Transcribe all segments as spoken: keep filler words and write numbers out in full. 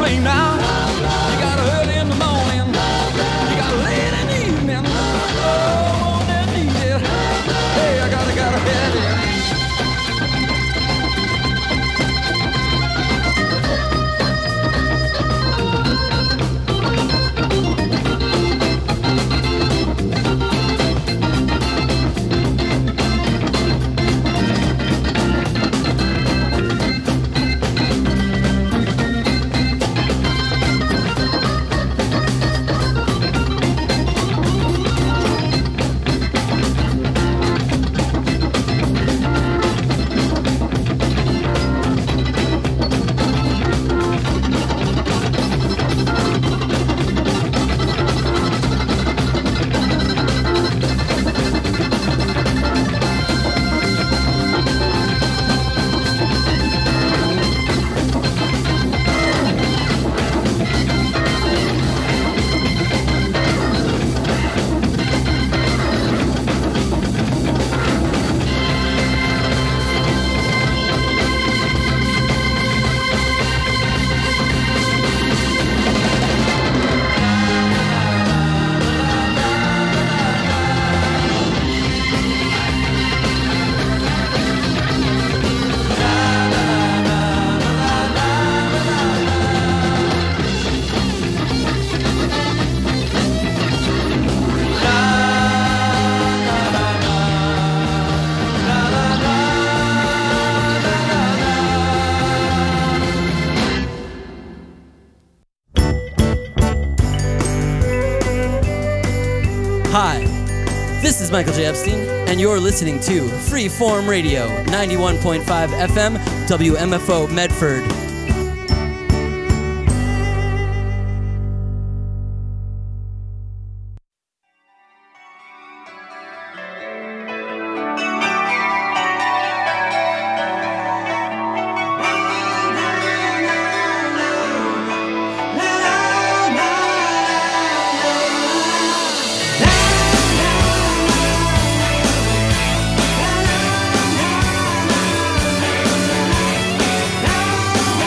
swing now. You got early in the morning, you got late in the evening. Oh, won't that need it? Hey, I gotta, gotta have it. Hi, this is Michael J. Epstein, and you're listening to Freeform Radio, ninety-one point five F M, W M F O Medford. La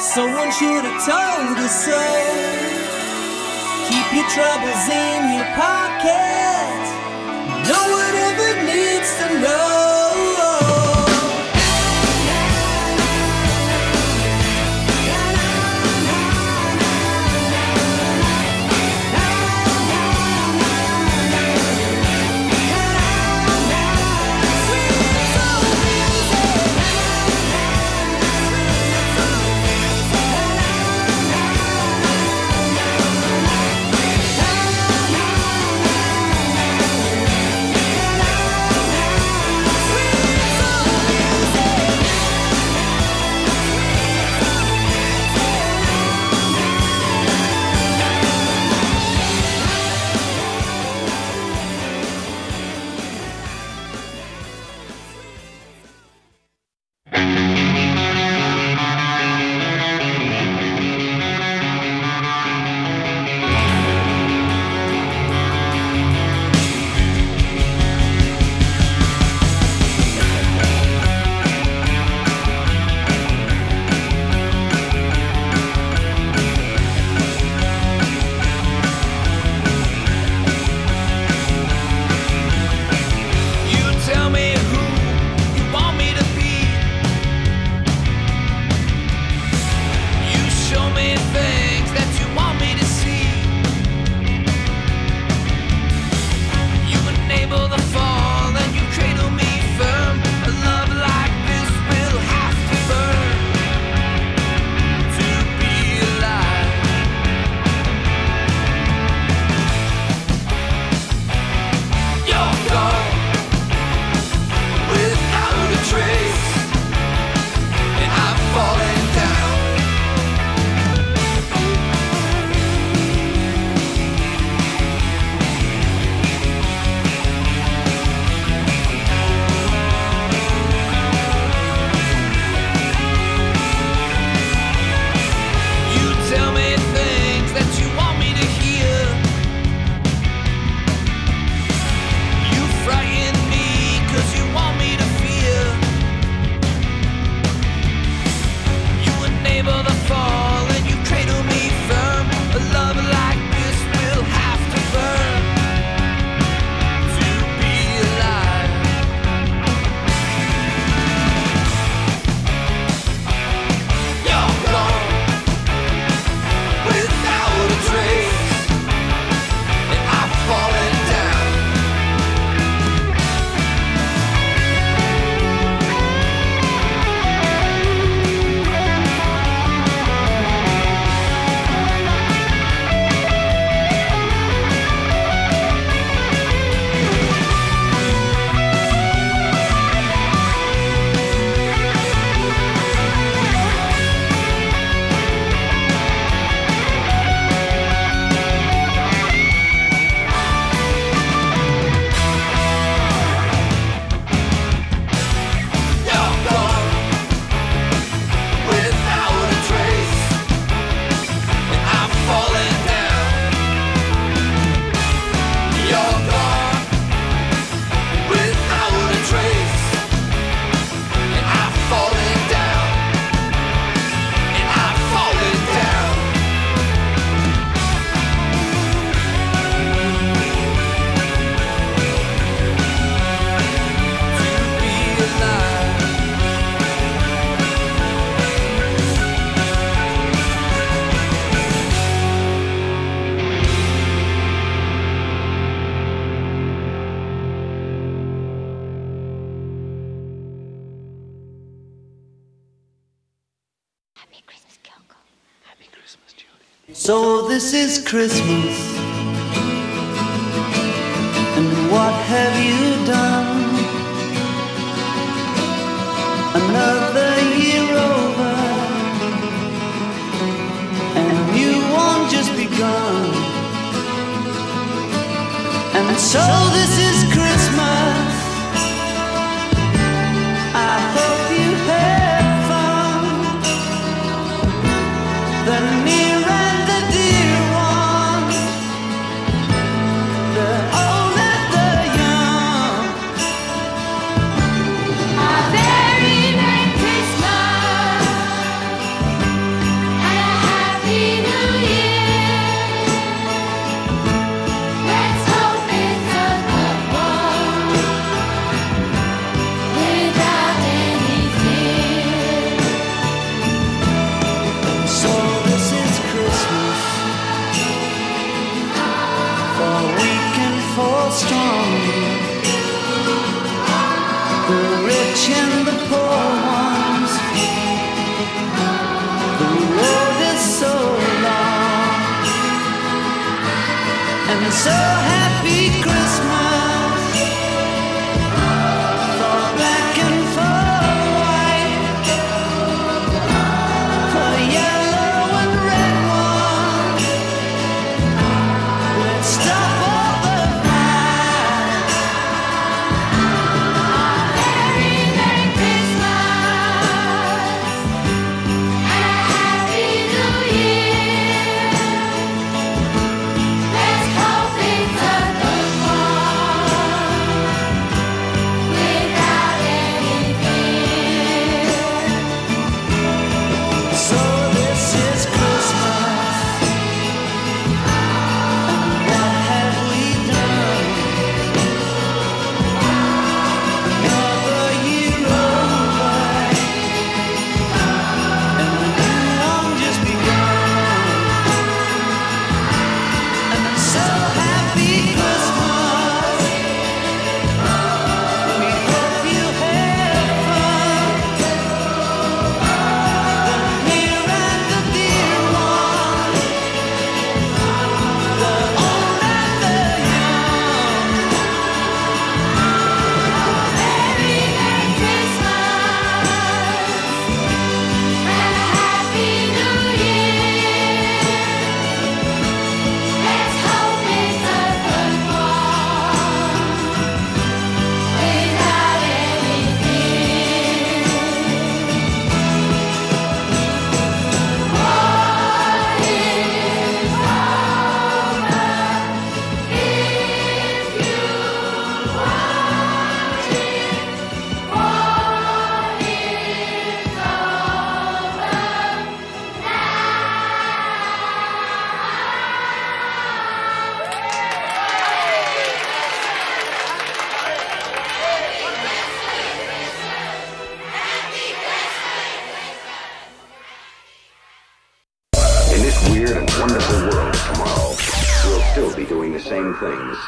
Someone should have told us so. Keep your troubles in your pocket. No one ever needs to know. So this is Christmas, and what have you done? Another year over, and a new one just begun. And so this is Christmas. I hope you had fun. The near and the dear ones, the old and the young. A very Merry Christmas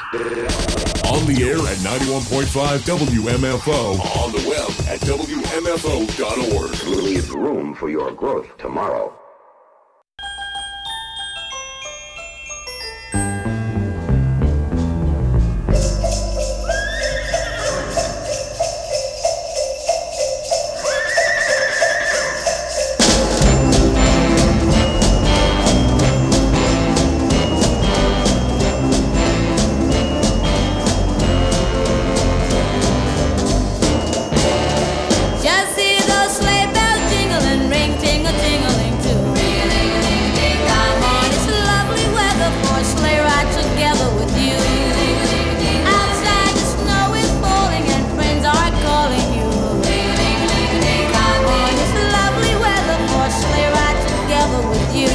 On the air at ninety-one point five W M F O. On the web at W M F O dot org. Leave room for your growth tomorrow. Just see those sleigh bells jingling, ring, ting-a-ting-a-ling too. Come on, it's lovely weather for a sleigh ride together with you. Outside the snow is falling and friends are calling you. Come on, it's lovely weather for a sleigh ride together with you.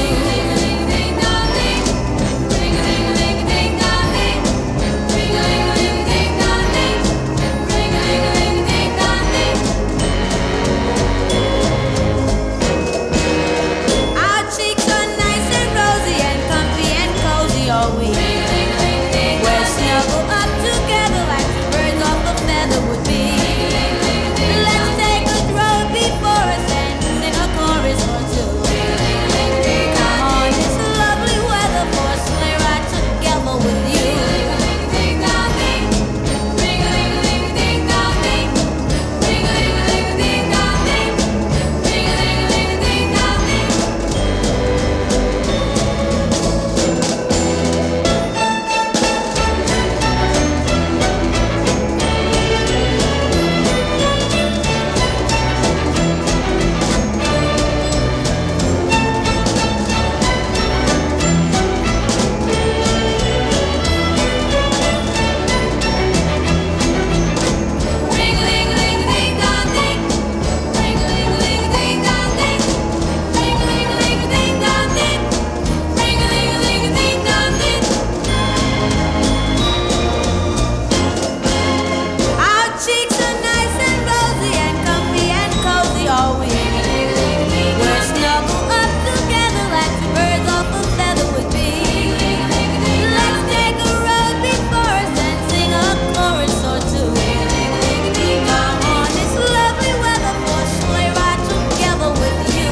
Our cheeks are nice and rosy and comfy and cozy all week. We're snuggled up together like two birds off a feather would be. Let's take a road before us and sing a chorus or two. Come on, it's lovely weather for a sleigh ride together with you. Our cheeks are nice and rosy and comfy and cozy all week. We're snuggled up together like two birds off a feather would be. Let's take a road before us and sing a chorus or two. Come on, it's lovely weather for a sleigh ride together with you.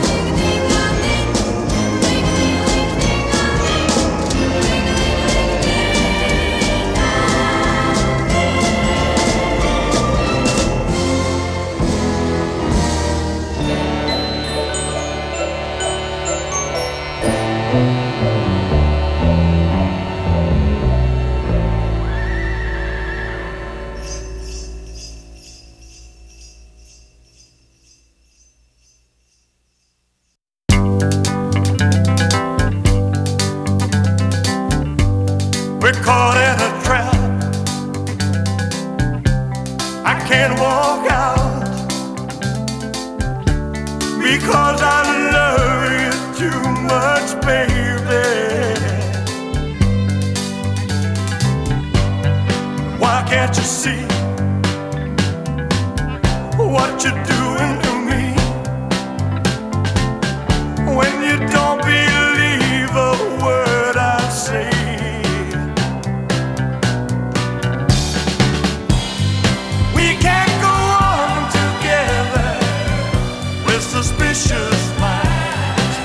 We're caught in a trap. I can't walk out because I love you too much, baby. Why can't you see what you're doing to me when you don't believe a word I say? We can't go on together with suspicious minds,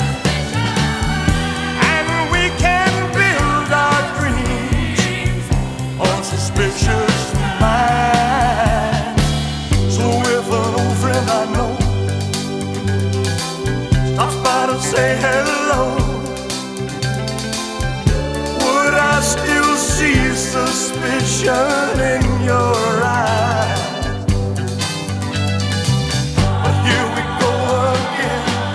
and we can build our dreams on suspicious minds. So if an old friend I know stops by to say hello, would I still see suspicion in your eyes? But here we go again.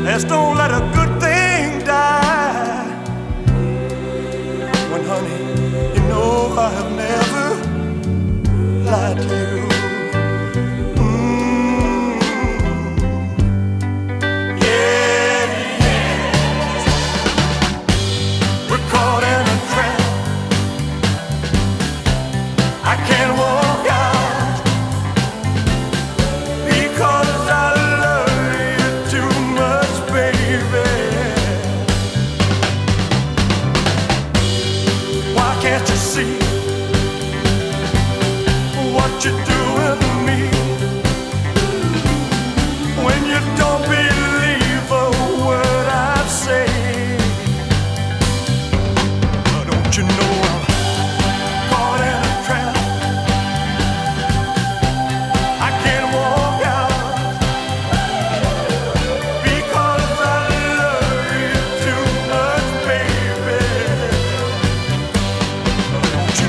Let's don't let a good thing die. When, honey, you know I have never lied to you. Mm. Yeah, yeah. We're caught in a trap. I can't walk out because I love you too much, baby. Why can't you see what you're doing to me? When you don't believe a word I say, don't you know I'm caught in a trap? I can't walk out because I love you too much, baby. Don't you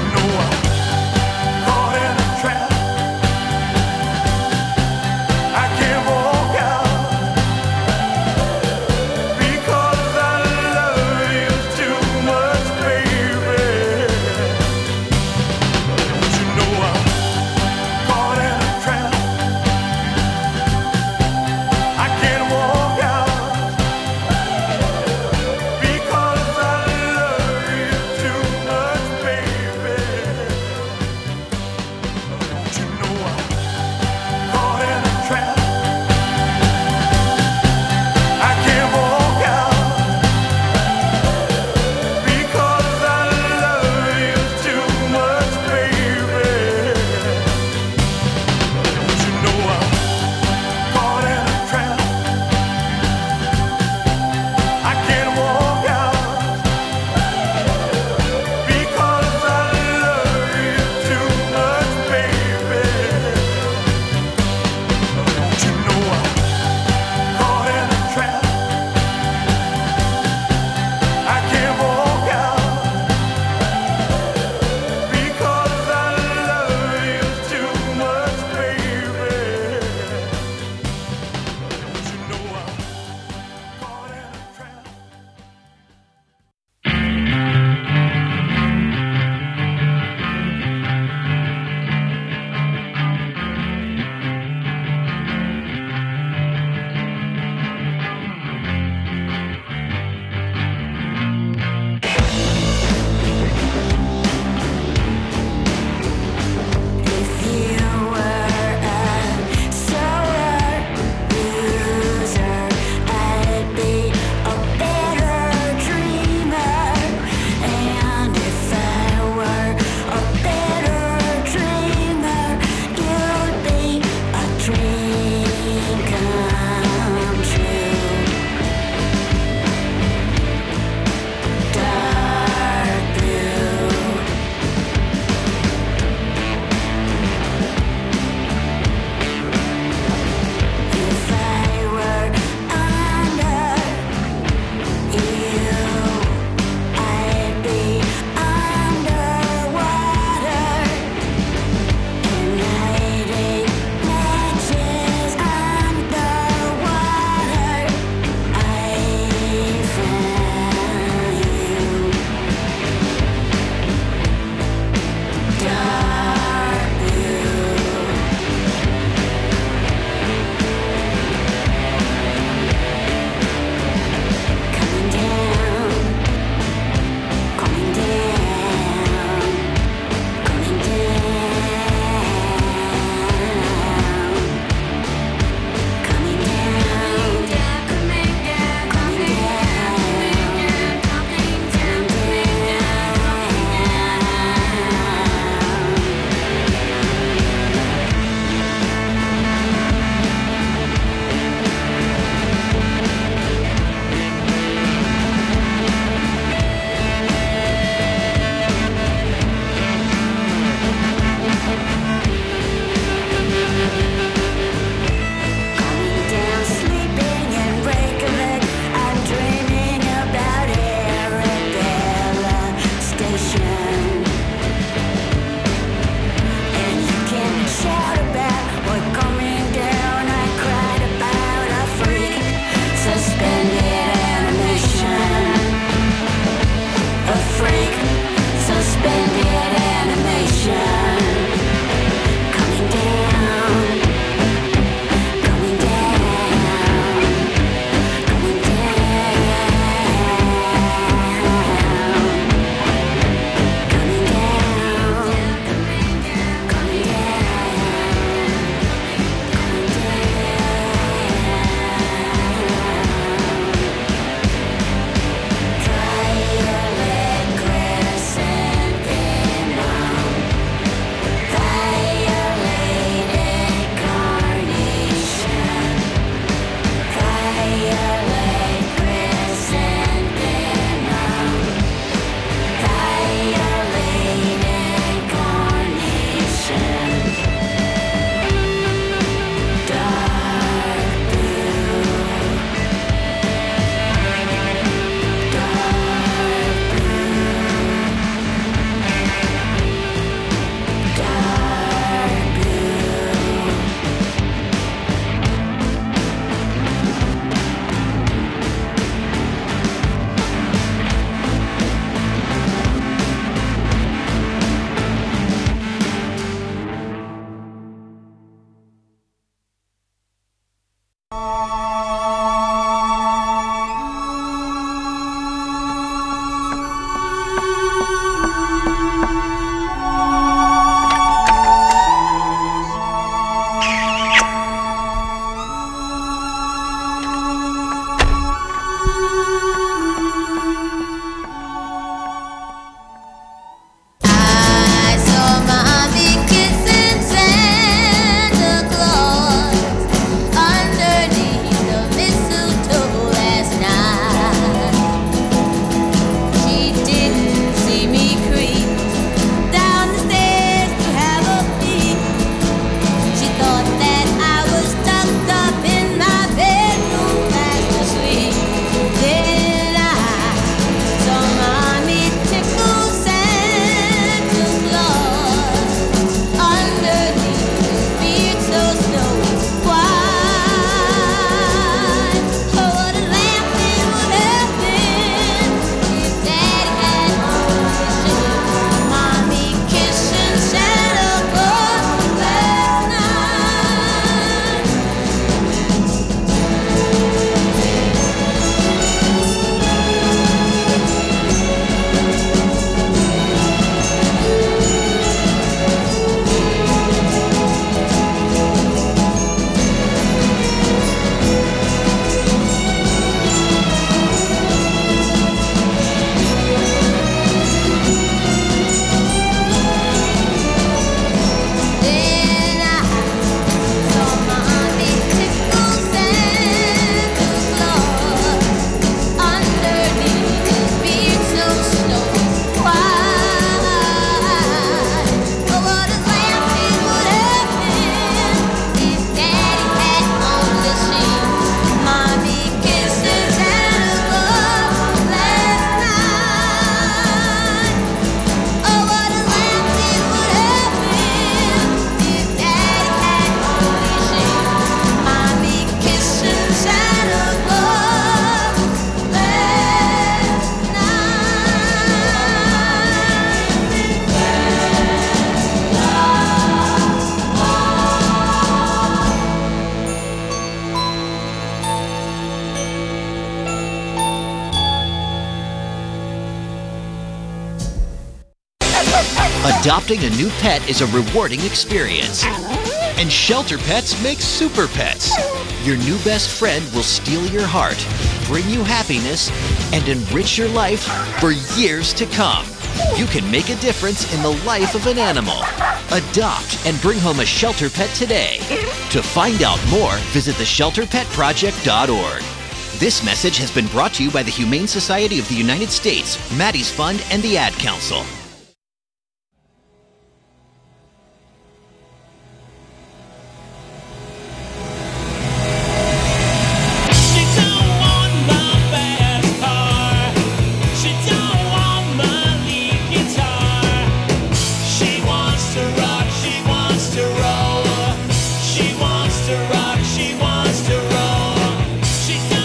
Adopting a new pet is a rewarding experience. And Shelter Pets makes super pets. Your new best friend will steal your heart, bring you happiness, and enrich your life for years to come. You can make a difference in the life of an animal. Adopt and bring home a Shelter Pet today. To find out more, visit the shelter pet project dot org. This message has been brought to you by the Humane Society of the United States, Maddie's Fund, and the Ad Council.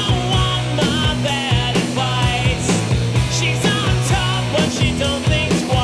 She's on top, but she don't think twice.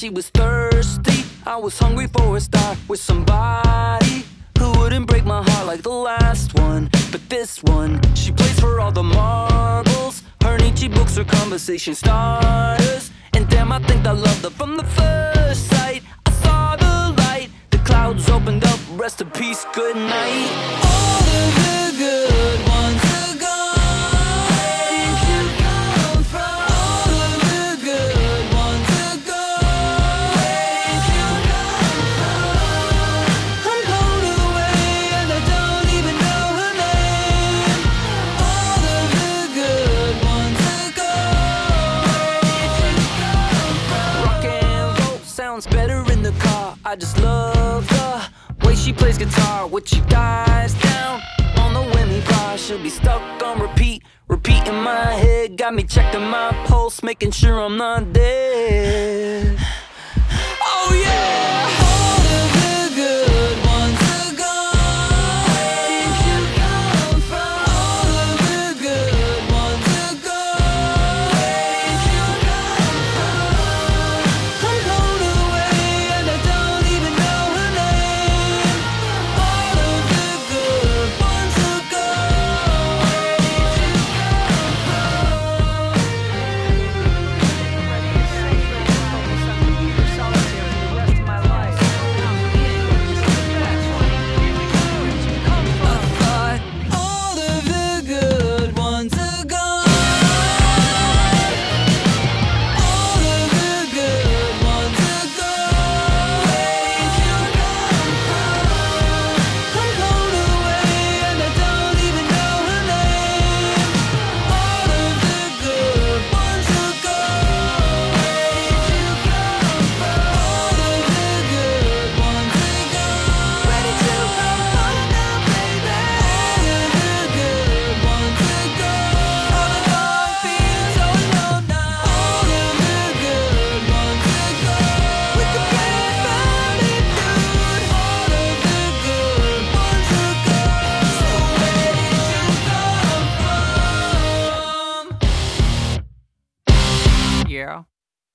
she was thirsty. I was hungry for a star with somebody who wouldn't break my heart like the last one. But this one, she plays for all the marbles. Her Nietzsche books are conversation starters. And damn, I think I loved her from the first sight. I saw the light, the clouds opened up, rest in peace, good night. All of the good ones are gone. Where did you come from? All of the good ones are gone. Where did you come from? I'm blown away and I don't even know her name. All of the good ones are gone. Where did you come from? Rock and roll sounds better in the car. I just love the way she plays guitar. When she dies down on the whim he bar, she'll be stuck on repeat, repeat in my head. Got me checking my pulse, making sure I'm not dead. Oh yeah! All of the good ones are gone. Where did you come from? All of the good ones are gone. Where did you come from? I'm blown away and I don't even know her name. All of the good ones are gone. Where did you come from? Yeah.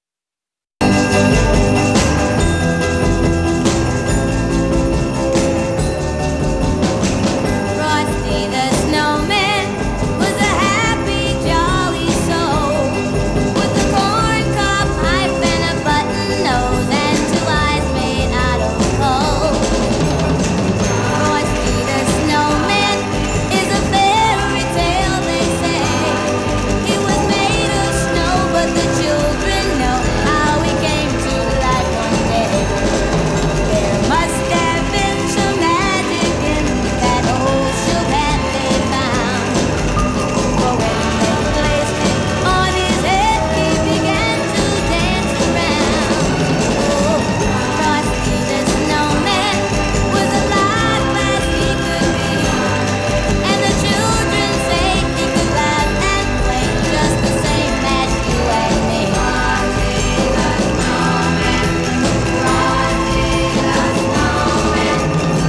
Frosty the snowman was a happy, jolly soul with a corn cob pipe and a button nose and two eyes made out of coal. Frosty the snowman is a fairy tale, they say. He was made of snow, but the children know how he came to life one day. There must have been some magic in that old shoe that they found. For when they placed it on his head, he began to dance around. Oh, Frosty the snowman was alive as he could be, and the children say he could laugh and play just the same as you and me. Frosty the snowman, Frosty the snowman.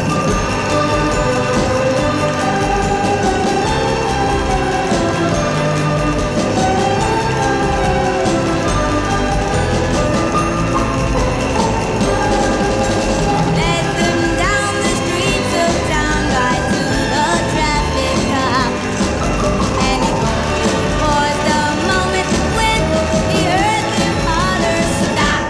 Led them down the streets of town right to the traffic cop, and he only paused a moment when he heard them holler, "Stop!"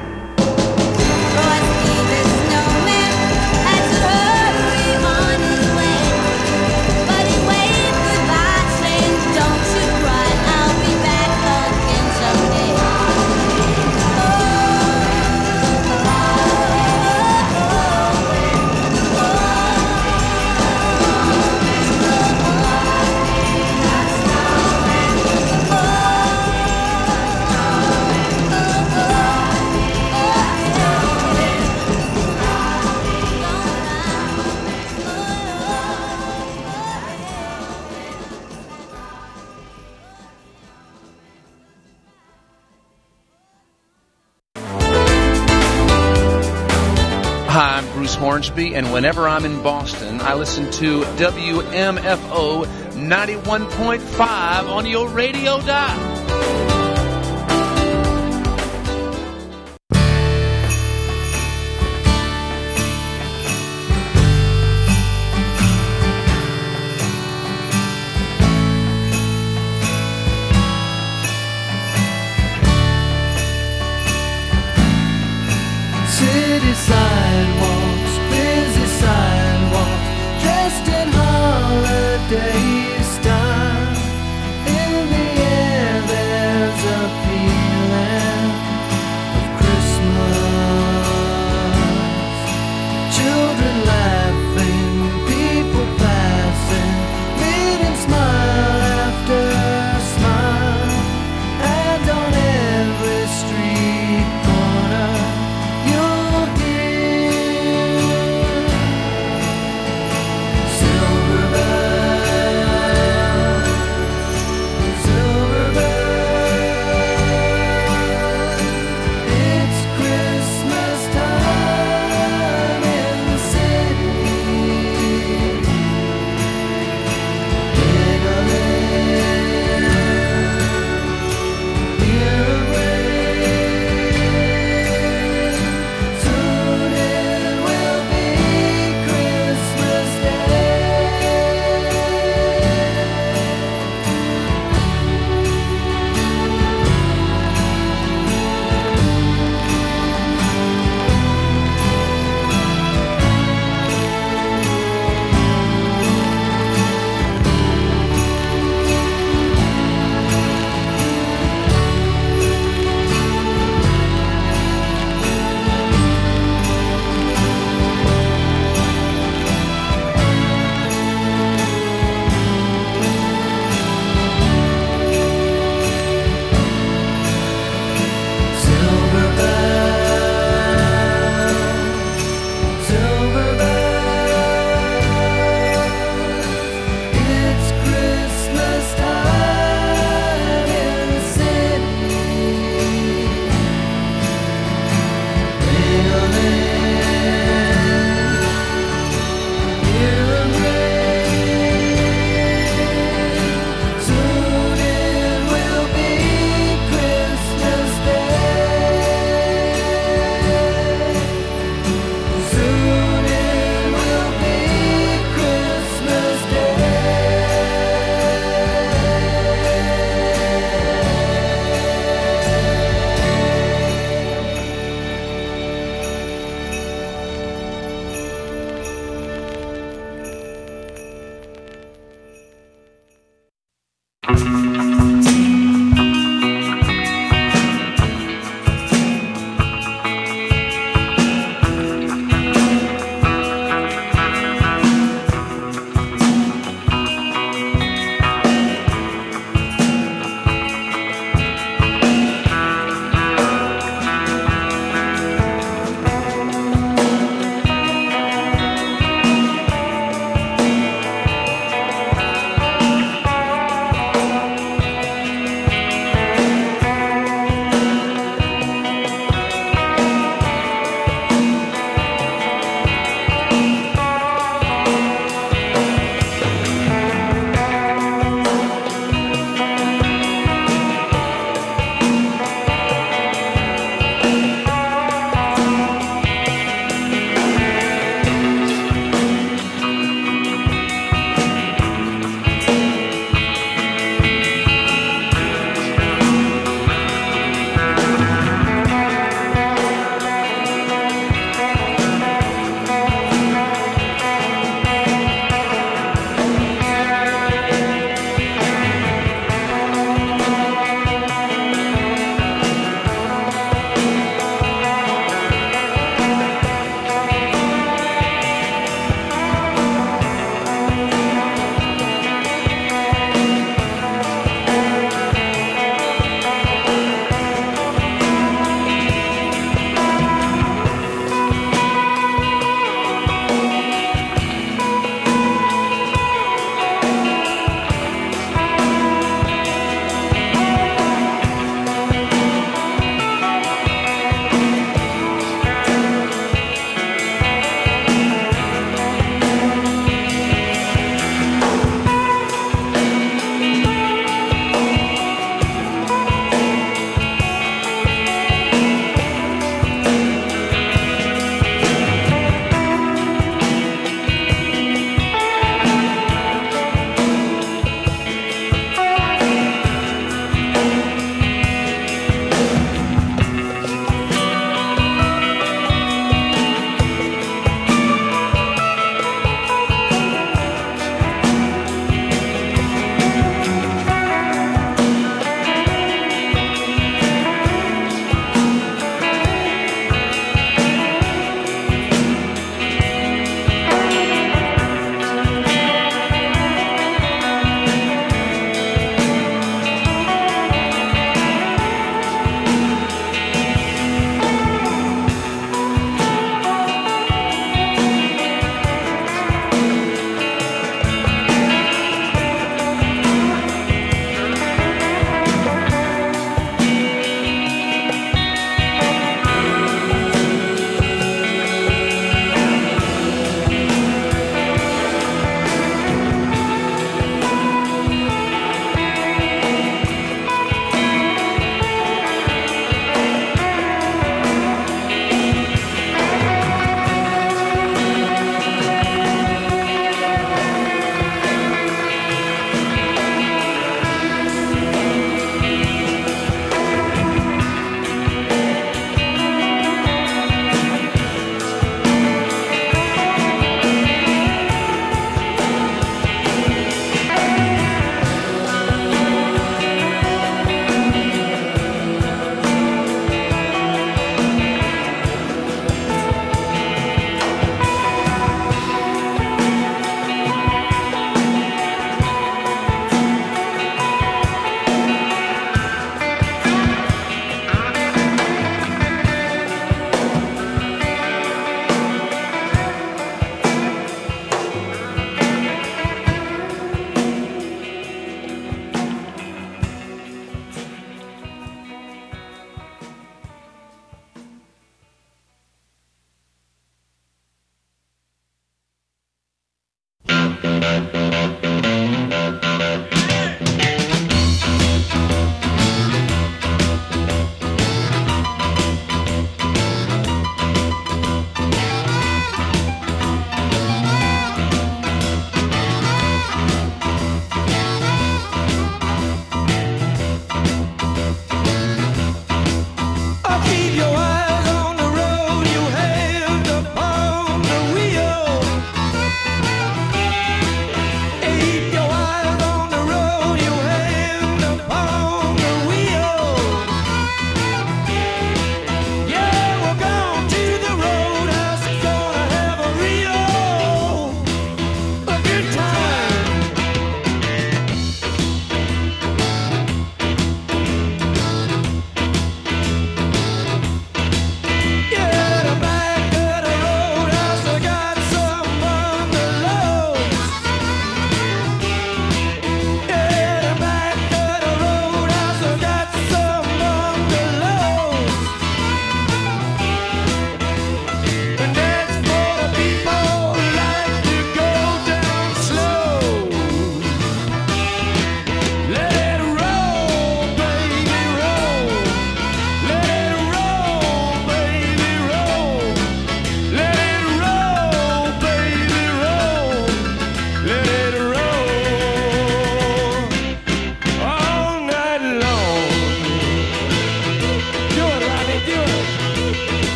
Frosty the snowman had to hurry on his way, but he waved goodbye, saying, "Don't you cry, I'll be back again someday." Hi, I'm Bruce Hornsby, and whenever I'm in Boston, I listen to W M F O ninety-one point five on your radio dial. sidewalks, busy sidewalks, dressed in holiday style. In the air there's a feeling of Christmas. Children laughing, people passing, meeting smile after smile. And on every street corner you'll hear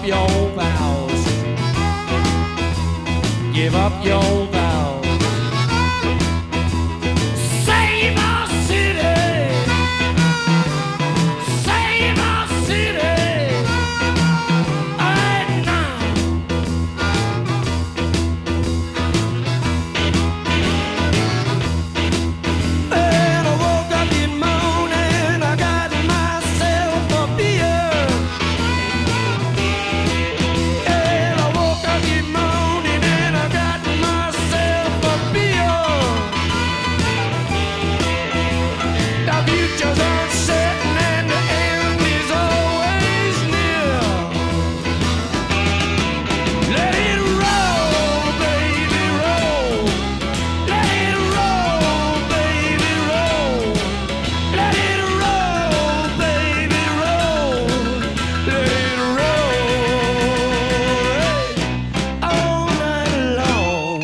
your vows. Give up your vows. Save our city. Save our city. Right now. And I woke up this morning, I got myself a beer. And I woke up this morning and I got myself a beer. The future's uncertain and the end is always near. Let it roll, baby, roll. Let it roll, baby, roll. Let it roll, baby, roll. Let it roll all night long.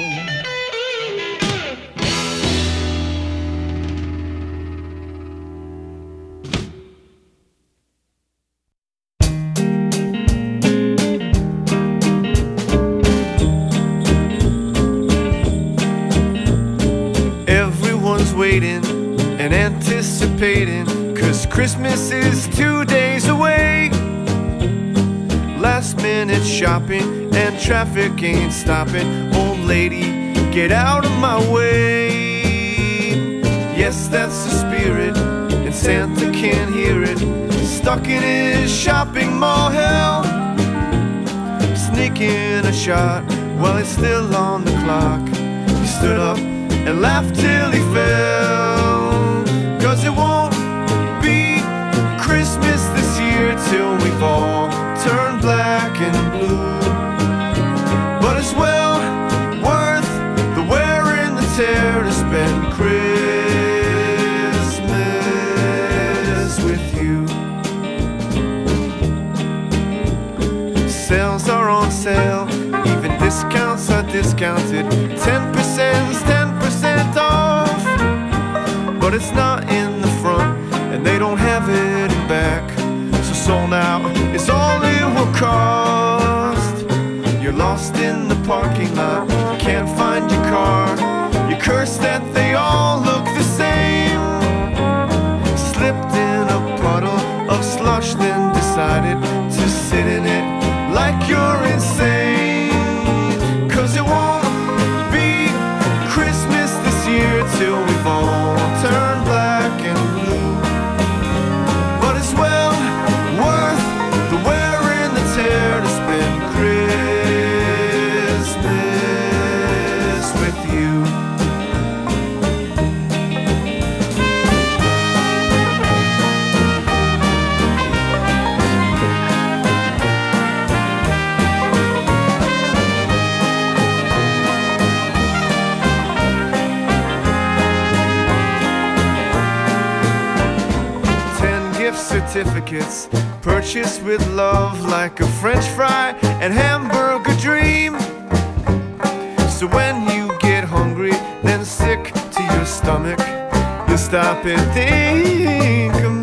Everyone's waiting and anticipating, 'cause Christmas is two days away. Last minute shopping and traffic ain't stopping. Old lady, get out of my way. Yes, that's the spirit, and Santa can't hear it. Stuck in his shopping mall hell, sneaking a shot while it's still on the clock. He stood up and laughed till he fell, 'cause it won't be Christmas this year till we've all turned black and blue. But it's well worth the wear and the tear to spend Christmas with you. Sales are on sale, even discounts are discounted. ten percent's ten percent off, but it's not in the front and they don't have it in back. So sold out is all it will cost. You're lost in the parking lot, can't find your car. You curse that they all look the same. Slipped in a puddle of slush, then decided to sit in it like you're insane. 'Cause it won't be Christmas this year till we've all turned black and blue. But it's well worth the wear and the tear to spend Christmas with you. Certificates purchased with love, like a French fry and hamburger dream. So when you get hungry, then sick to your stomach, you stop and think of